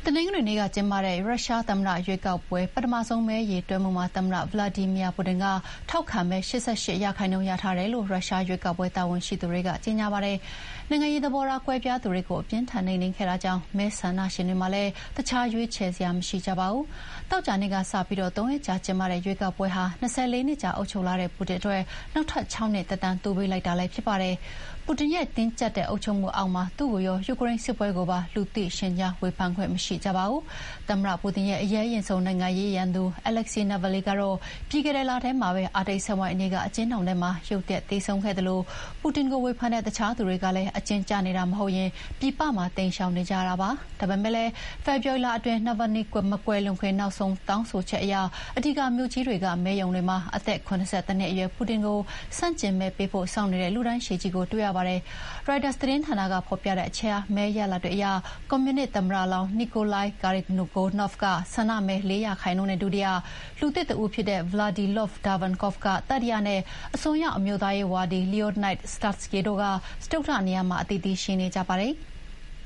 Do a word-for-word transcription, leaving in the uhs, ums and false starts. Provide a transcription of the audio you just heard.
တနင်္ဂနွေနေ့ကကျင်းပတဲ့ရုရှားသမ္မတရွေးကောက်ပွဲပထမဆုံးမဲရေတွက်မှုမှာသမ္မတဗလာဒီမီယာပူတင်ကထောက်ခံမဲ၈၈ရာခိုင်နှုန်းရထားတယ်လို့ရုရှားရွေးကောက်ပွဲတာဝန်ရှိသူတွေကကြေညာပါတယ်။နိုင်ငံရေးသဘောထားကွဲပြားသူတွေကိုအပြင်းထန်နှိမ်နင်းခဲ့တာကြောင့်မဲဆန္ဒရှင်တွေမှာလည်းတခြားရွေးချယ်စရာမရှိကြပါဘူး။သောကြာနေ့ကစပြီးသုံးရက်ကြာကျင်းပတဲ့ရွေးကောက်ပွဲဟာ၂၄နှစ်ကြာအုပ်ချုပ်လာတဲ့ပူတင်အတွက်နောက်ထပ်၆နှစ်သက်တမ်းတိုးပေးလိုက်တာလည်းဖြစ်ပါတယ်။ပူတင်ရဲ့တင်းကျပ်တဲ့အုပ်ချုပ်မှုအောက်မှာသူ့ကိုရောယူကရိန်းစစ်ပွဲကိုပါလူသိရှင်ကြားဝေဖန်ခွင့်မရှိကြပါဘူး။သမ္မတပူတင်ရဲ့အရေးရင်ဆုံးနိုင်ငံရေးရန်သူ Alexei Navalny ကတော့ပြီးခဲ့တဲ့လထဲမှာပဲအာတိတ်စက်ဝိုင်းအနေကအကျဉ်းထောင်ထဲမှာရုတ်တရက်သေဆုံးခဲ့သလိုပူတင်ကိုဝေဖန်တဲ့တခြားသူတွေကလည်းအကျဉ်းကျနေတာမဟုတ်ရင်ပြည်ပမှာတိမ်းရှောင်နေကြတာပါ။ဒါပေမဲ့လည်းဖေဖော်ဝါရီလအတွင်း Navalny မကွယ်လွန်ခင်နောက်ဆုံးတောင်းဆိုချက်အရအဓိကမြို့ကြီးတွေကမဲရုံတွေမှာအသက်၇၁နှစ်အရွယ်ပူတင်ကိုဆန့်ကျင်မဲပေးဖို့စောင့်နေတဲ့လူတန်းရှည်ကြီးကိုတွေ့ရပါတယ်။ Reuters သတင်းဌာနကဖော်ပြတဲ့အချက်အရမဲရလဒ်တွေအရကွန်မြူနစ်သမ္မတလောင်း Nikolai Karaganov ကဆန္ဒမဲ၄ရာခိုင်နှုန်းနဲ့ဒုတိယ၊လူသစ်တဦးဖြစ်တဲ့ Vladilov Darvankov ကတတိယနဲ့အစွန်းရောက်အမျိုးသားရေးဝါဒီ Leonid Slutsky တို့ကစတုတ္ထနေရာမှာအသီးသီးရှိနေကြပါတယ်။